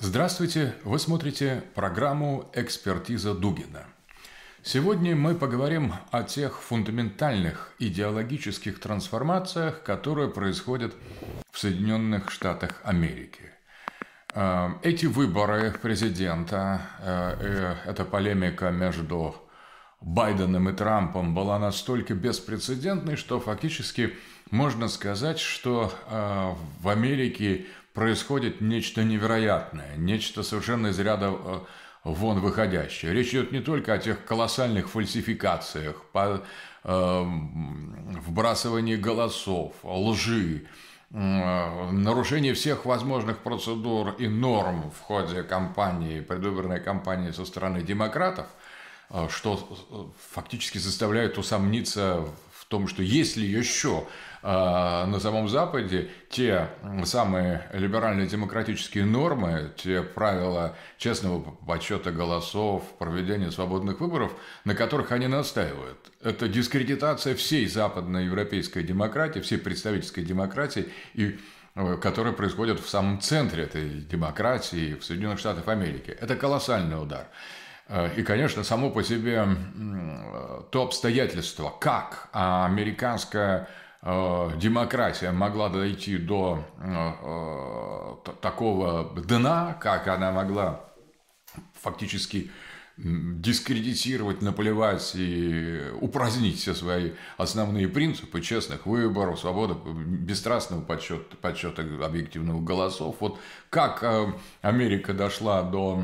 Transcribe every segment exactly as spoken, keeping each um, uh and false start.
Здравствуйте! Вы смотрите программу «Экспертиза Дугина». Сегодня мы поговорим о тех фундаментальных идеологических трансформациях, которые происходят в Соединенных Штатах Америки. Эти выборы президента, эта полемика между Байденом и Трампом была настолько беспрецедентной, что фактически можно сказать, что в Америке происходит нечто невероятное, нечто совершенно из ряда вон выходящее. Речь идет не только о тех колоссальных фальсификациях, по э, вбрасывании голосов, лжи, э, нарушении всех возможных процедур и норм в ходе кампании, предвыборной кампании со стороны демократов, э, что фактически заставляет усомниться в том, что есть ли еще на самом Западе те самые либерально-демократические нормы, те правила честного подсчета голосов, проведения свободных выборов, на которых они настаивают. Это дискредитация всей западноевропейской демократии, всей представительской демократии, и, которая происходит в самом центре этой демократии в Соединенных Штатах Америки. Это колоссальный удар. И, конечно, само по себе то обстоятельство, как американская демократия могла дойти до такого дна, как она могла фактически дискредитировать, наплевать и упразднить все свои основные принципы честных выборов, свободы, бесстрастного подсчета, подсчета объективных голосов. Вот как Америка дошла до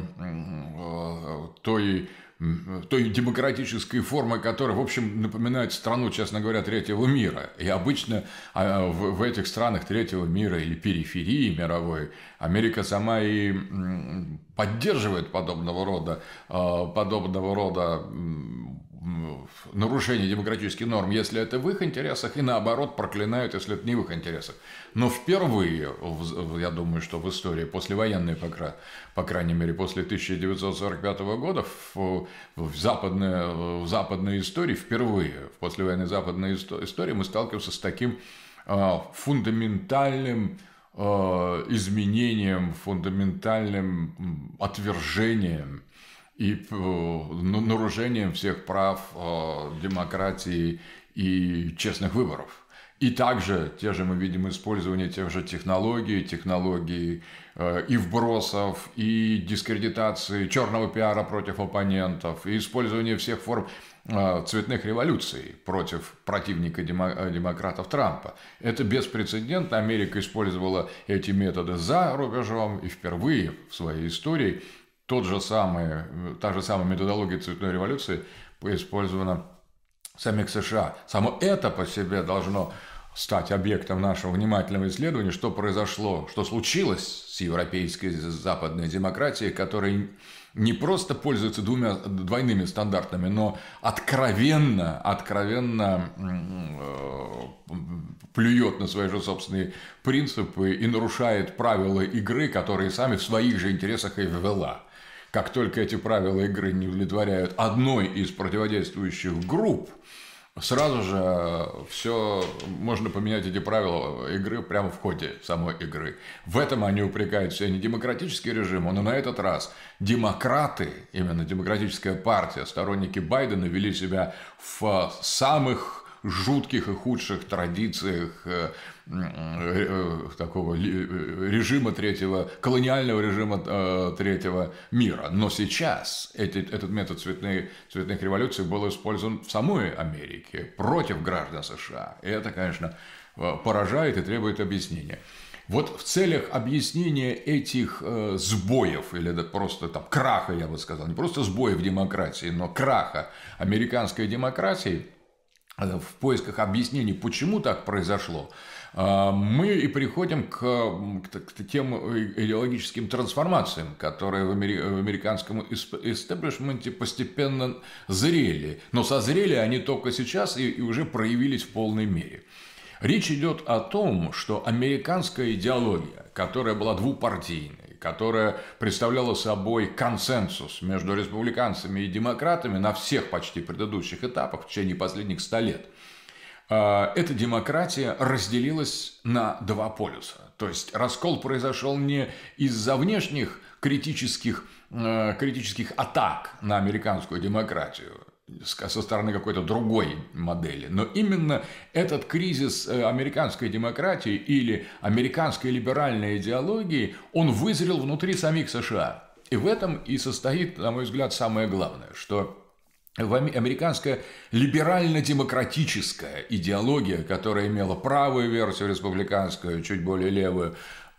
той той демократической формы, которая, в общем, напоминает страну, честно говоря, третьего мира. И обычно в этих странах третьего мира или периферии мировой Америка сама и поддерживает подобного рода, подобного рода нарушение демократических норм, если это в их интересах, и наоборот проклинают, если это не в их интересах. Но впервые, я думаю, что в истории послевоенной, по, по крайней мере, после тысяча девятьсот сорок пятого года, в, в, западной, в западной истории, впервые в послевоенной западной истории мы сталкиваемся с таким э, фундаментальным э, изменением, фундаментальным отвержением и нарушением всех прав демократии и честных выборов. И также те же мы видим использование тех же технологий, технологий и вбросов, и дискредитации, черного пиара против оппонентов, и использование всех форм цветных революций против противника демократов Трампа. Это беспрецедентно. Америка использовала эти методы за рубежом, и впервые в своей истории Тот же самый, та же самая методология цветной революции использована в самих США. Само это по себе должно стать объектом нашего внимательного исследования, что произошло, что случилось с европейской западной демократией, которая не просто пользуется двумя, двойными стандартами, но откровенно, откровенно плюет на свои же собственные принципы и нарушает правила игры, которые сами в своих же интересах и ввела. Как только эти правила игры не удовлетворяют одной из противодействующих групп, сразу же все можно поменять эти правила игры прямо в ходе самой игры. В этом они упрекают все не демократический режим, но на этот раз демократы, именно демократическая партия, сторонники Байдена вели себя в самых жутких и худших традициях такого режима третьего, колониального режима третьего мира. Но сейчас эти, этот метод цветных, цветных революций был использован в самой Америке против граждан США. И это, конечно, поражает и требует объяснения. Вот в целях объяснения этих э, сбоев, или да, просто там краха, я бы сказал, не просто сбоев демократии, но краха американской демократии, в поисках объяснений, почему так произошло, мы и приходим к, к тем идеологическим трансформациям, которые в американском истеблишменте постепенно зрели. Но созрели они только сейчас и уже проявились в полной мере. Речь идет о том, что американская идеология, которая была двупартийной, которая представляла собой консенсус между республиканцами и демократами на всех почти предыдущих этапах в течение последних ста лет, эта демократия разделилась на два полюса. То есть раскол произошел не из-за внешних критических, критических атак на американскую демократию со стороны какой-то другой модели. Но именно этот кризис американской демократии или американской либеральной идеологии, он вызрел внутри самих США. И в этом и состоит, на мой взгляд, самое главное, что американская либерально-демократическая идеология, которая имела правую версию, республиканскую, чуть более левую,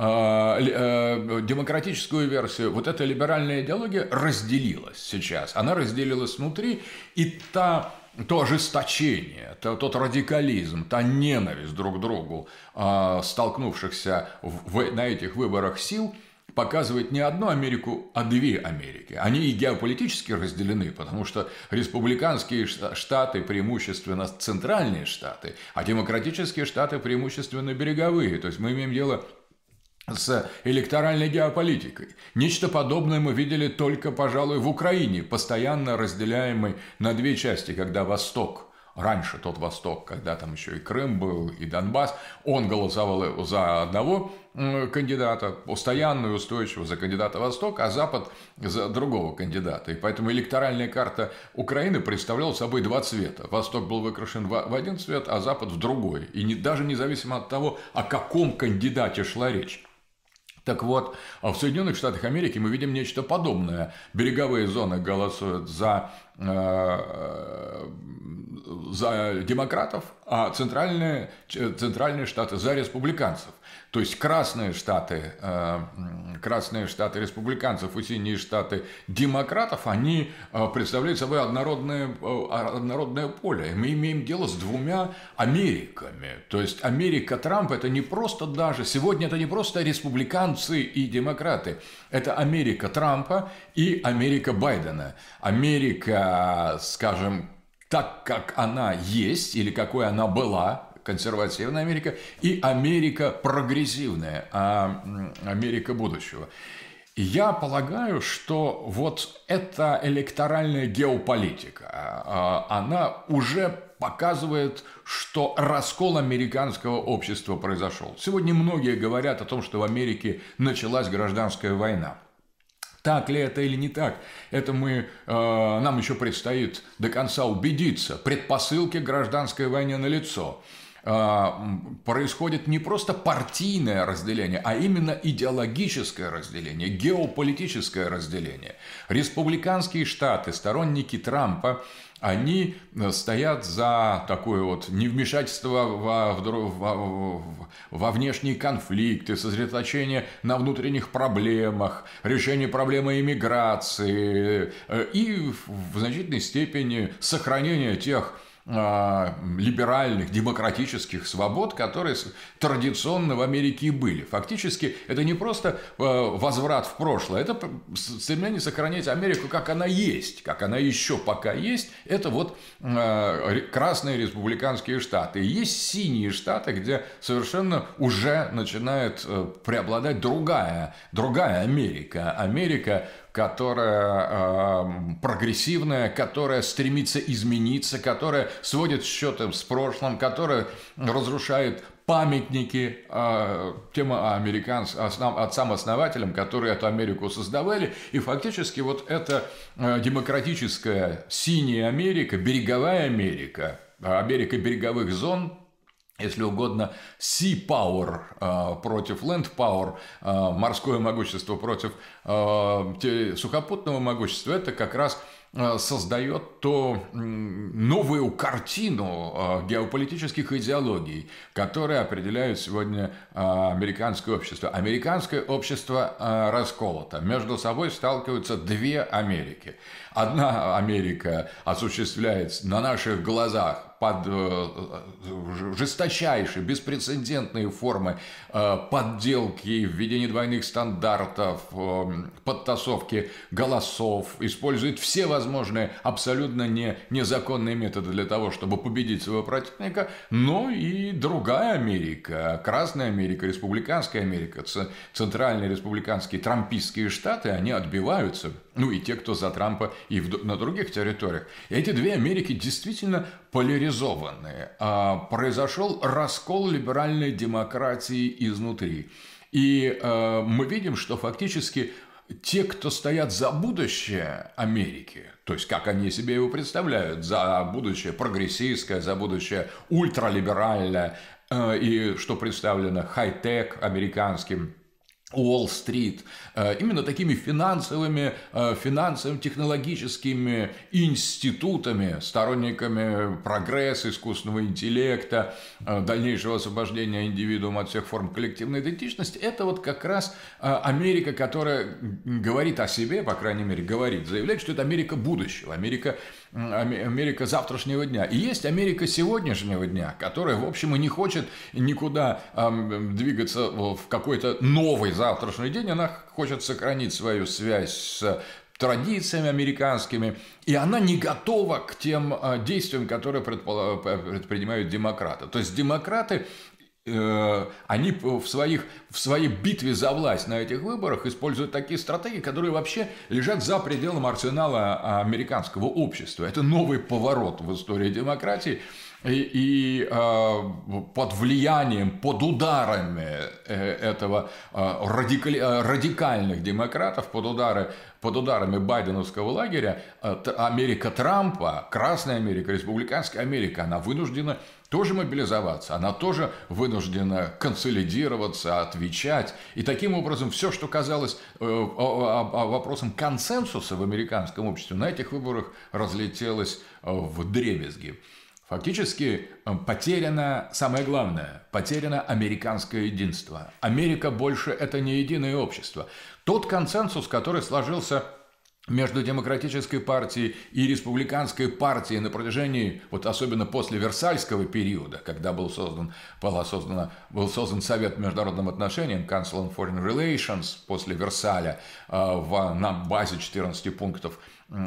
демократическую версию, вот эта либеральная идеология разделилась сейчас. Она разделилась внутри, и та, то ожесточение, то, тот радикализм, та ненависть друг к другу столкнувшихся в, на этих выборах сил показывает не одну Америку, а две Америки. Они и геополитически разделены, потому что республиканские штаты преимущественно центральные штаты, а демократические штаты преимущественно береговые. То есть мы имеем дело с электоральной геополитикой. Нечто подобное мы видели только, пожалуй, в Украине, постоянно разделяемой на две части, когда Восток, раньше тот Восток, когда там еще и Крым был, и Донбасс, он голосовал за одного кандидата, постоянно и устойчиво за кандидата Востока, а Запад за другого кандидата. И поэтому электоральная карта Украины представляла собой два цвета. Восток был выкрашен в один цвет, а Запад в другой. И не, даже независимо от того, о каком кандидате шла речь. Так вот, в Соединенных Штатах Америки мы видим нечто подобное. Береговые зоны голосуют за, э, за демократов, а центральные, центральные штаты за республиканцев. То есть красные штаты, э, красные штаты республиканцев и синие штаты демократов, они представляют собой однородное, однородное поле. Мы имеем дело с двумя Америками. То есть Америка Трампа – это не просто даже, сегодня это не просто республиканцы и демократы. Это Америка Трампа и Америка Байдена. Америка, скажем, так, как она есть или какой она была, консервативная Америка, и Америка прогрессивная, Америка будущего. И я полагаю, что вот эта электоральная геополитика, она уже показывает, что раскол американского общества произошел. Сегодня многие говорят о том, что в Америке началась гражданская война. Так ли это или не так, это мы, э, нам еще предстоит до конца убедиться. Предпосылки к гражданской войне налицо. Происходит не просто партийное разделение, а именно идеологическое разделение, геополитическое разделение. Республиканские штаты, сторонники Трампа, они стоят за такое вот невмешательство во, во, во внешние конфликты, сосредоточение на внутренних проблемах, решение проблемы иммиграции и в значительной степени сохранение тех либеральных, демократических свобод, которые традиционно в Америке и были. Фактически, это не просто возврат в прошлое, это стремление сохранять Америку, как она есть, как она еще пока есть. Это вот красные республиканские штаты. И есть синие штаты, где совершенно уже начинает преобладать другая, другая Америка. Америка, которая э, прогрессивная, которая стремится измениться, которая сводит счеты с прошлым, которая разрушает памятники э, тем американцам, основ, отцам-основателям, которые эту Америку создавали. И фактически вот эта э, демократическая синяя Америка, береговая Америка, Америка береговых зон, если угодно, sea power э, против land power, э, морское могущество против э, сухопутного могущества, это как раз э, создает то э, новую картину э, геополитических идеологий, которые определяют сегодня э, американское общество. Американское общество э, расколото. Между собой сталкиваются две Америки. Одна Америка осуществляется на наших глазах под жесточайшие, беспрецедентные формы подделки, введения двойных стандартов, подтасовки голосов, использует все возможные абсолютно не, незаконные методы для того, чтобы победить своего противника, но и другая Америка, Красная Америка, Республиканская Америка, центральные республиканские трампистские штаты, они отбиваются ну и те, кто за Трампа и в, на других территориях. И эти две Америки действительно поляризованные. А, произошел раскол либеральной демократии изнутри. И а, мы видим, что фактически те, кто стоят за будущее Америки, то есть как они себе его представляют, за будущее прогрессистское, за будущее ультралиберальное, а, и что представлено хай-тек американским, Уолл-стрит, именно такими финансовыми, финансовыми, технологическими институтами, сторонниками прогресса, искусственного интеллекта, дальнейшего освобождения индивидуума от всех форм коллективной идентичности, это вот как раз Америка, которая говорит о себе, по крайней мере, говорит, заявляет, что это Америка будущего, Америка, Америка завтрашнего дня. И есть Америка сегодняшнего дня, которая, в общем, и не хочет никуда двигаться в какой-то новый завтрашний день, она хочет сохранить свою связь с традициями американскими, и она не готова к тем действиям, которые предпринимают демократы. То есть демократы, они в, своих, в своей битве за власть на этих выборах используют такие стратегии, которые вообще лежат за пределом арсенала американского общества. Это новый поворот в истории демократии. И, и э, под влиянием, под ударами этого э, радикаль, радикальных демократов, под, удары, под ударами байденовского лагеря, э, Америка Трампа, Красная Америка, Республиканская Америка, она вынуждена тоже мобилизоваться, она тоже вынуждена консолидироваться, отвечать. И таким образом все, что казалось э, вопросом консенсуса в американском обществе, на этих выборах разлетелось э, вдребезги. Фактически потеряно самое главное, потеряно американское единство. Америка больше это не единое общество. Тот консенсус, который сложился между Демократической партией и Республиканской партией на протяжении, вот особенно после Версальского периода, когда был создан, была создана, был создан Совет по международным отношениям, Council on Foreign Relations после Версаля, в, на базе четырнадцати пунктов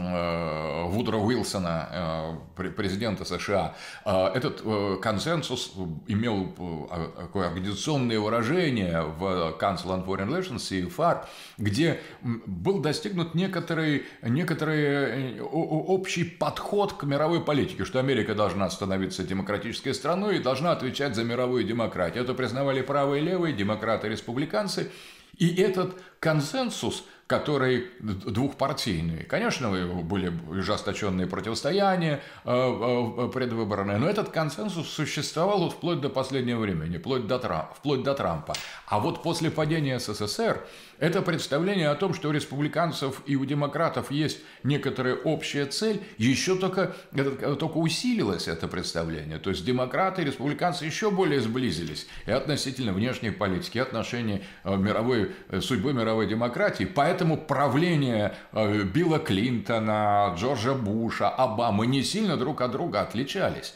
Вудро Уилсона, президента США, этот консенсус имел такое организационное выражение в Council on Foreign Relations и ФАР, где был достигнут некоторый, некоторый общий подход к мировой политике, что Америка должна становиться демократической страной и должна отвечать за мировую демократию. Это признавали правые и левые, демократы и республиканцы. И этот консенсус, который двухпартийный, конечно, были ожесточенные противостояния предвыборные, но этот консенсус существовал вот вплоть до последнего времени, вплоть до Трампа, вплоть до Трампа. А вот после падения СССР это представление о том, что у республиканцев и у демократов есть некоторая общая цель, еще только, это, только усилилось это представление. То есть демократы и республиканцы еще более сблизились и относительно внешней политики, и отношений мировой, судьбы мировой демократии. Поэтому правление Билла Клинтона, Джорджа Буша, Обамы не сильно друг от друга отличались.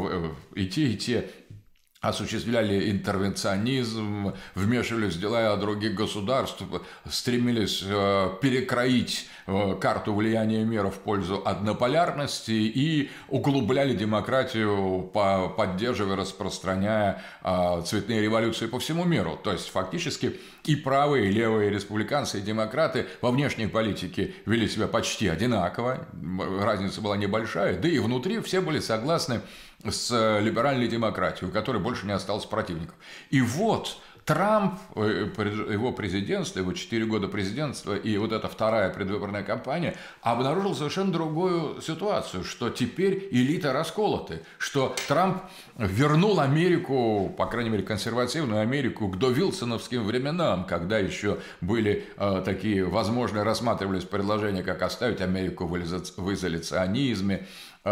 И те, и те осуществляли интервенционизм, вмешивались в дела других государств, стремились перекроить карту влияния мира в пользу однополярности и углубляли демократию, поддерживая, распространяя цветные революции по всему миру. То есть фактически и правые, и левые, и республиканцы, и демократы во внешней политике вели себя почти одинаково, разница была небольшая, да и внутри все были согласны с либеральной демократией, у которой больше не осталось противников. И вот Трамп, его президентство, его четыре года президентства и вот эта вторая предвыборная кампания обнаружил совершенно другую ситуацию, что теперь элита расколоты, что Трамп вернул Америку, по крайней мере консервативную Америку, к довилсоновским временам, когда еще были э, такие, возможно, рассматривались предложения, как оставить Америку в изоляционизме,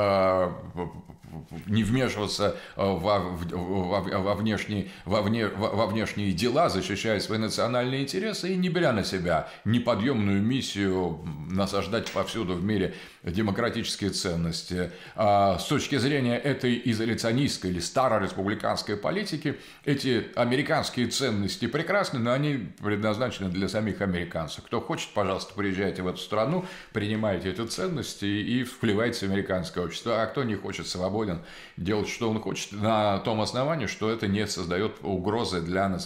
не вмешиваться во, во, во, внешние, во, вне, во внешние дела, защищая свои национальные интересы и не беря на себя неподъемную миссию насаждать повсюду в мире демократические ценности. С точки зрения этой изоляционистской или старореспубликанской политики, эти американские ценности прекрасны, но они предназначены для самих американцев. Кто хочет, пожалуйста, приезжайте в эту страну, принимайте эти ценности и вливайте в американское общество. А кто не хочет, свободен делать, что он хочет, на том основании, что это не создает угрозы для национальной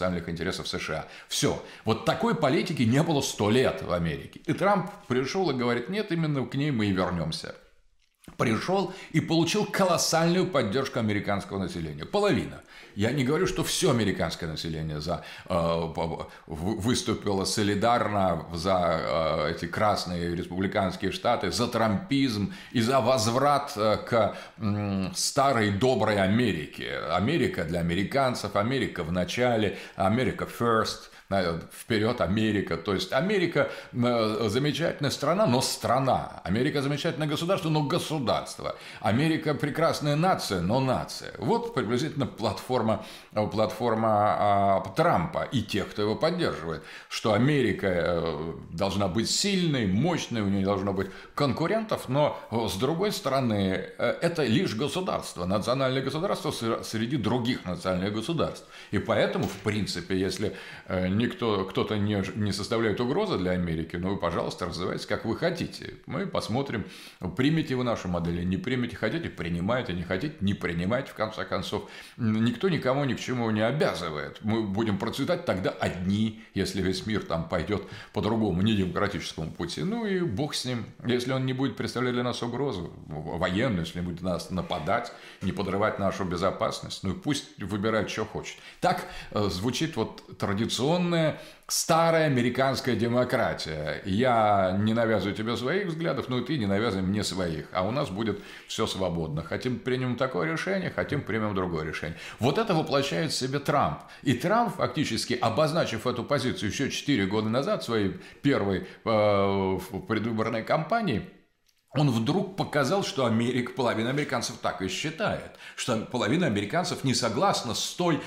национальных интересов США. Все. Вот такой политики не было сто лет в Америке. И Трамп пришел и говорит, нет, именно к ней мы и вернемся. Пришел и получил колоссальную поддержку американского населения. Половина. Я не говорю, что все американское население за, э, выступило солидарно за э, эти красные республиканские штаты, за трампизм и за возврат э, к э, старой доброй Америке. Америка для американцев, Америка в начале, Америка first. Вперед, Америка. То есть Америка замечательная страна, но страна. Америка замечательное государство, но государство. Америка прекрасная нация, но нация. Вот приблизительно платформа, платформа а, Трампа и тех, кто его поддерживает. Что Америка должна быть сильной, мощной, у нее не должно быть конкурентов, но с другой стороны, это лишь государство, национальное государство среди других национальных государств. И поэтому, в принципе, если никто, кто-то не, не составляет угрозы для Америки, ну вы, пожалуйста, развивайтесь, как вы хотите. Мы посмотрим, примете вы нашу модель, не примете, хотите, принимайте, не хотите, не принимайте, в конце концов. Никто никому ни к чему не обязывает. Мы будем процветать тогда одни, если весь мир там пойдет по другому, не демократическому пути. Ну и бог с ним. Если он не будет представлять для нас угрозу военную, если не будет нас нападать, не подрывать нашу безопасность, ну и пусть выбирает, что хочет. Так звучит вот традиционно старая американская демократия. Я не навязываю тебе своих взглядов, но и ты не навязывай мне своих. А у нас будет все свободно. Хотим примем такое решение, хотим примем другое решение. Вот это воплощает в себе Трамп. И Трамп, фактически обозначив эту позицию еще четыре года назад, в своей первой э, предвыборной кампании, он вдруг показал, что Америка, половина американцев так и считает, что половина американцев не согласна с, той,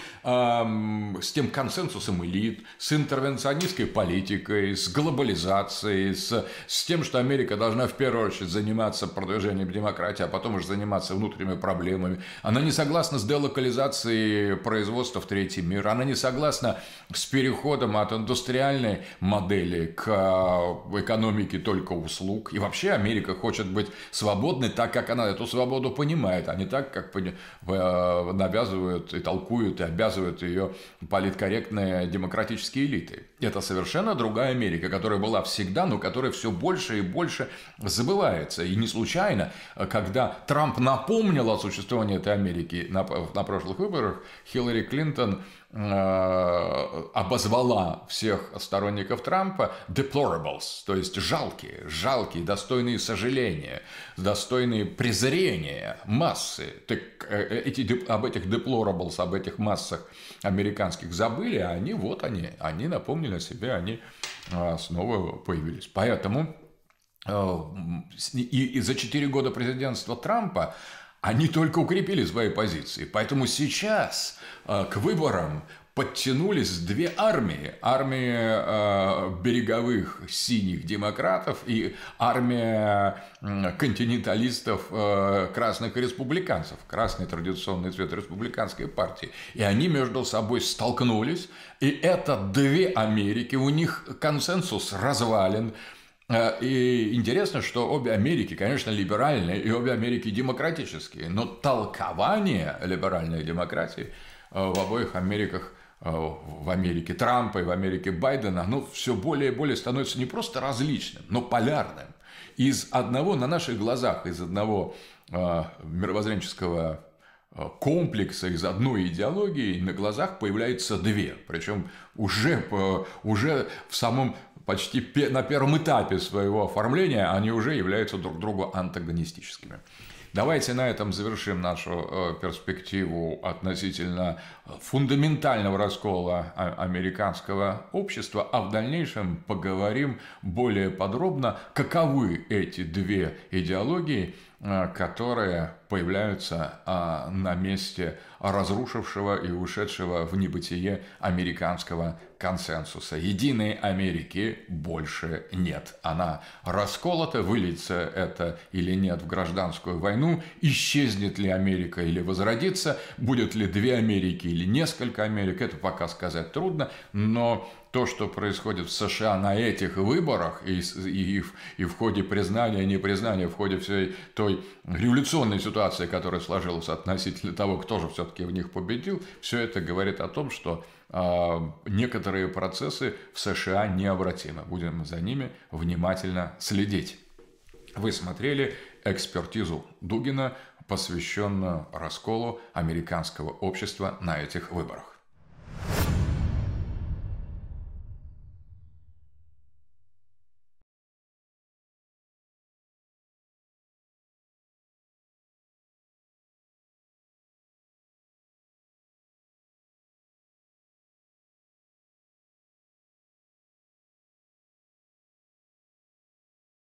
эм, с тем консенсусом элит, с интервенционистской политикой, с глобализацией, с, с тем, что Америка должна в первую очередь заниматься продвижением демократии, а потом уже заниматься внутренними проблемами. Она не согласна с делокализацией производства в третий мир, она не согласна с переходом от индустриальной модели к экономике только услуг. И вообще Америка хочет быть свободной так, как она эту свободу понимает, а не так, как навязывают и толкуют и обязывают ее политкорректные демократические элиты. Это совершенно другая Америка, которая была всегда, но которая все больше и больше забывается. И не случайно, когда Трамп напомнил о существовании этой Америки на, на прошлых выборах, Хиллари Клинтон обозвала всех сторонников Трампа deplorables, то есть жалкие, жалкие, достойные сожаления, достойные презрения массы. Так эти, об этих deplorables, об этих массах американских забыли, а они, вот они, они напомнили о себе, они снова появились. Поэтому и, и за четыре года президентства Трампа они только укрепили свои позиции. Поэтому сейчас э, к выборам подтянулись две армии. Армия э, береговых синих демократов и армия э, континенталистов э, красных республиканцев. Красный традиционный цвет республиканской партии. И они между собой столкнулись. И это две Америки. У них консенсус развален. И интересно, что обе Америки, конечно, либеральные, и обе Америки демократические, но толкование либеральной демократии в обоих Америках, в Америке Трампа и в Америке Байдена, оно все более и более становится не просто различным, но полярным. Из одного на наших глазах, из одного мировоззренческого комплекса, из одной идеологии на глазах появляются две. Причем уже, уже в самом почти на первом этапе своего оформления они уже являются друг другу антагонистическими. Давайте на этом завершим нашу перспективу относительно фундаментального раскола американского общества, а в дальнейшем поговорим более подробно, каковы эти две идеологии, которые появляются на месте разрушившего и ушедшего в небытие американского консенсуса. Единой Америки больше нет. Она расколота, выльется это или нет в гражданскую войну, исчезнет ли Америка или возродится, будет ли две Америки или несколько Америк, это пока сказать трудно, но то, что происходит в США на этих выборах и, и, и в ходе признания, непризнания, в ходе всей той революционной ситуации, которая сложилась относительно того, кто же все-таки в них победил, все это говорит о том, что э, некоторые процессы в США необратимы. Будем за ними внимательно следить. Вы смотрели экспертизу Дугина, посвященную расколу американского общества на этих выборах.